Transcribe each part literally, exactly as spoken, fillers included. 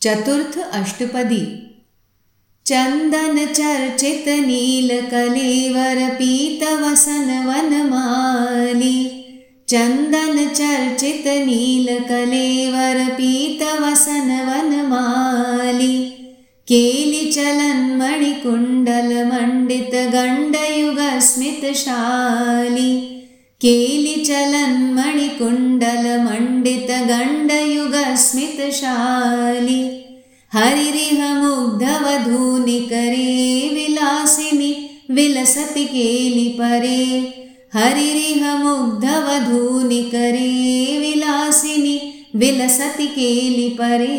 चतुर्थ अष्टपदी। चंदन चर्चित नील कलेवर पीत वसन वनमाली। चंदन चर्चित नील कलेवर पीत वसन वनमाली। केली चलन मणिकुंडल मंडित गंडयुग स्मितशाली। केली चलन मणिकुंडल मंडित गंडयुग स्मितशाली। हरिरिह मुग्धवधूनि करे विलासिनी विलसति केली परे। हरिरिह मुग्धवधूनि करे विलासिनी विलसति केली परे।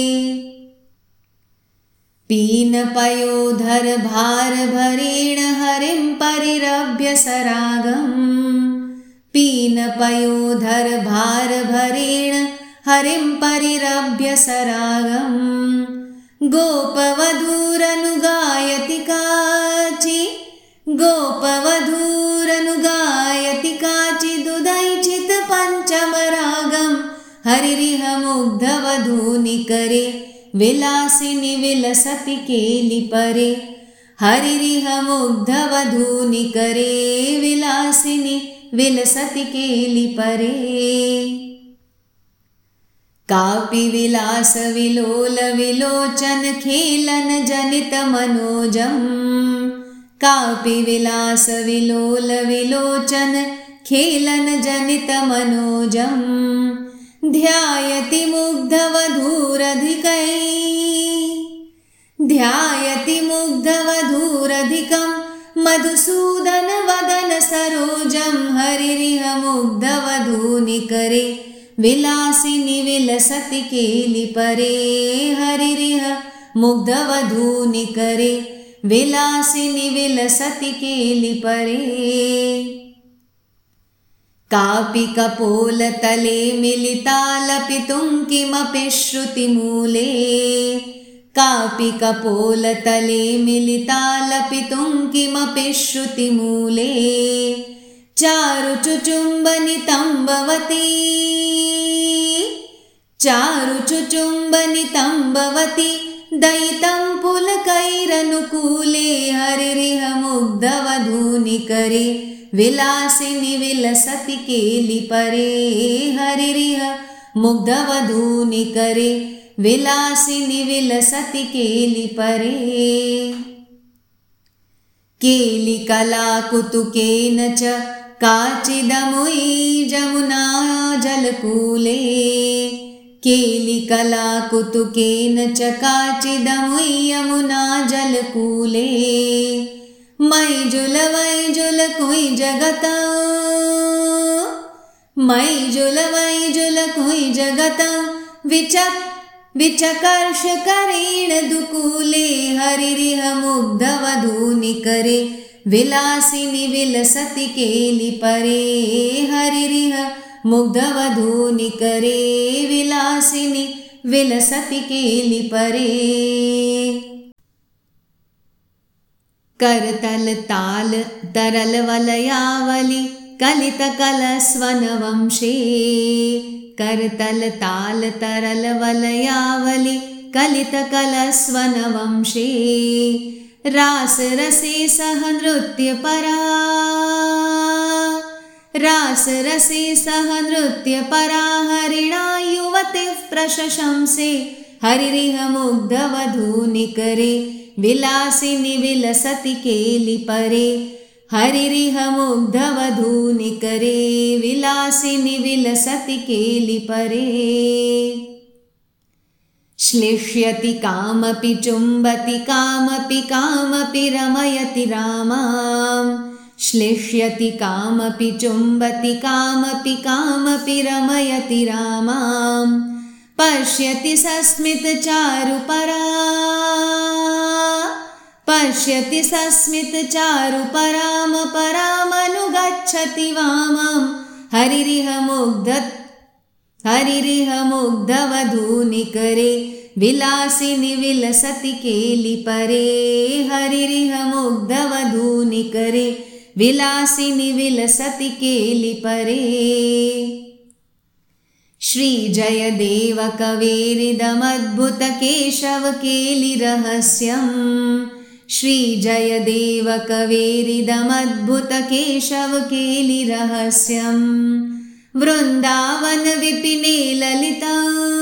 पीन पयोधर भार भरेण हरिं परिरभ्य सरागम्। पीन पयोधर भार भरेण हरिं परिरभ्य सरागम्। गोपवधूरनुगायति काचि गोपवधूरनुगायति काचिदुदैचित पञ्चमरागम्। हरिरिह मुग्धवधूनि करे विलासिनी विलसति केली परे। हरिरिह मुग्धवधूनि करे विलासिनी विलसति केली परे। कापि विलास विलोल विलोचन खेलन जनित मनोजम्। कापि विलास विलोल विलोचन खेलन जनित मनोजम्। ध्यायति मुग्धवधूरधिकै ध्यायति मुग्धवधूरधिकं मधुसूदन वदन सरोजं। हरिरिह मुग्धवधूनि करे विलासिनी विलसति केली परे। हरिरिह मुग्धवधूनि करे विलासिनी विलसति केली परे। कापि कपोलतले मिलिता लपितुं किमपि श्रुतिमूले। कापि कपोलतले मिलिता लपितुं किमपि श्रुतिमूले। चारुचुचुम्बनितं भवति चारुचुचुम्बनितं भवति दयितं पुलकैरनुकूले। हरिरिह मुग्धवधूनि करे विलासिनी विलसति केली परे। हरिरिह मुग्धवधूनि करे विलासिनी विलसति केली परे। केली कलाकुतुकेन च काचिदमुयी जमुना जलकूले। केली कलाकुतुकेन च काचिदमुयी यमुना जलकूले। मैजुल वैजुल कुई जगत मैजुल वैजुल कुई जगत विचक विचकर्ष करेण दुकूले। हरिरिह मुग्धवधूनि करे विलासिनी विलसति केली परे। हरिरिह मुग्धवधूनि करे विलासिनी विलसति केली परे। करतल ताल तरल वलयावली कलित कलस्वन वंशे। करतल ताल तरल वलयावली कलित कलस्वन वंशे। रास रसे सह नृत्य परा रास रसे सह नृत्य परा हरिणा युवतिः प्रशशंसे। हरिरिह मुग्धवधूनि करे विलासिनी विलसति केली परे। हरिरिह मुग्धवधूनि करे विलासिनी विलसति केली परे। श्लिष्यति कामपि चुम्बति कामपि कामपि रमयति रामां। श्लिष्यति कामपि चुम्बति कामपि कामपि रमयति रामां। पश्यति सस्मित चारुपरा पश्यति सस्मित चारुपराम परामनुगच्छति वामं। हरिरिह मुग्ध हरिरिह मुग्धवधूनि करे विलासिनी विलसति केली परे। हरिरिह मुग्धवधूनि करे विलासिनी विलसति केली परे। श्रीजयदेव कवेरिदमद्भुतकेशवकेलिरहस्यम् श्रीजयदेव कवेरिदमद्भुतकेशवकेलिरहस्यम् वृन्दावनविपिने ललिता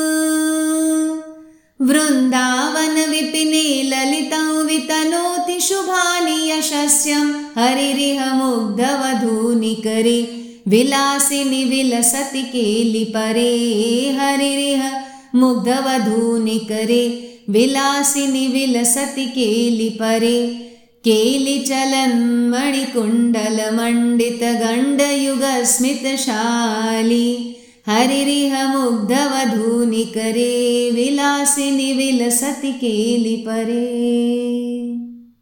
वृन्दावनविपिने ललितं वितनोति शुभानि यशस्यं हरिरिह मुग्धवधूनिकरे विलासिनि विलसति केलिपरे हरिरिह मुग्धवधूनिकरे विलासिनि विलसति केलिपरे केलिचलन्मणिकुण्डलमण्डितगण्डयुगस्मितशाली हरिरिह मुग्धवधूनिकरे विलासिनि विलसति केलिपरे।